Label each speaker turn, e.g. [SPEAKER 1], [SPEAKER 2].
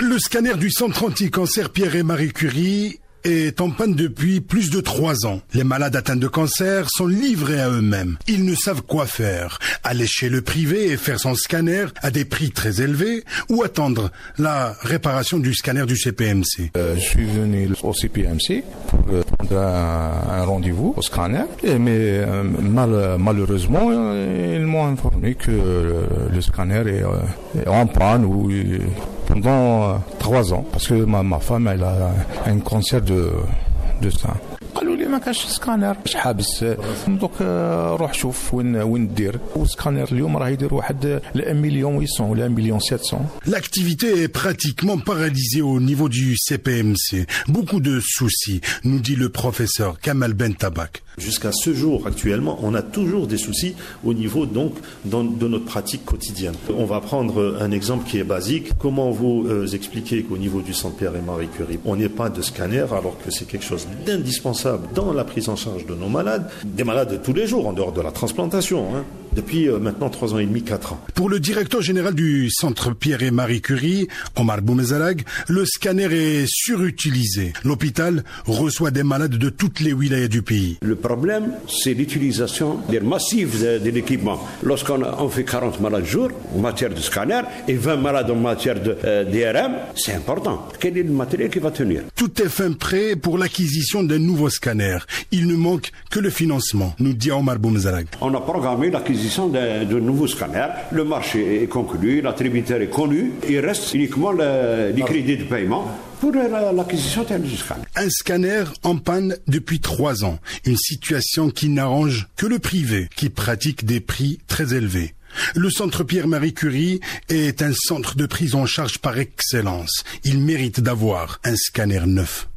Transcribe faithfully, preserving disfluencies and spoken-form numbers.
[SPEAKER 1] Le scanner du centre anti-cancer Pierre et Marie Curie est en panne depuis plus de trois ans. Les malades atteints de cancer sont livrés à eux-mêmes. Ils ne savent quoi faire. Aller chez le privé et faire son scanner à des prix très élevés ou attendre la réparation du scanner du C P M C.
[SPEAKER 2] Euh, je suis venu au C P M C pour euh, prendre un, un rendez-vous au scanner. Et, mais euh, mal, malheureusement, ils m'ont informé que euh, le scanner est, euh, est en panne ou il, pendant euh, trois ans, parce que ma, ma femme elle a un cancer de, de sein. قالوا لي ما كاش سكانر مش حابس دوك روح شوف وين وين دير والسكانر اليوم راه يدير واحد مليون ثمانمائة ولا مليون سبعمائة.
[SPEAKER 1] L'activité est pratiquement paralysée au niveau du C P M C. Beaucoup de soucis, nous dit le professeur Kamal Ben Tabak.
[SPEAKER 3] Jusqu'à ce jour, actuellement, on a toujours des soucis au niveau donc dans, de notre pratique quotidienne. On va prendre un exemple qui est basique. Comment vous euh, expliquer qu'au niveau du centre Pierre et Marie Curie, on n'est pas de scanner alors que c'est quelque chose d'indispensable dans la prise en charge de nos malades, des malades de tous les jours, en dehors de la transplantation, hein, depuis euh, maintenant trois ans et demi, quatre ans.
[SPEAKER 1] Pour le directeur général du centre Pierre et Marie Curie, Omar Boumezalag, le scanner est surutilisé. L'hôpital reçoit des malades de toutes les wilayas du pays.
[SPEAKER 4] Le problème, c'est l'utilisation massive de, de l'équipement. Lorsqu'on on fait quarante malades jour en matière de scanner et vingt malades en matière de euh, D R M, c'est important. Quel est le matériel qui va tenir?
[SPEAKER 1] Tout est fin prêt pour l'acquisition d'un nouveau scanner. Il ne manque que le financement, nous dit Omar Boumezalag.
[SPEAKER 4] On a programmé l'acquisition d'un de nouveau scanner. Le marché est conclu, l'attributaire est connu. Il reste uniquement le, les crédits de paiement pour l'acquisition d'un scanner.
[SPEAKER 1] Un scanner en panne depuis trois ans. Une situation qui n'arrange que le privé, qui pratique des prix très élevés. Le centre Pierre-Marie Curie est un centre de prise en charge par excellence. Il mérite d'avoir un scanner neuf.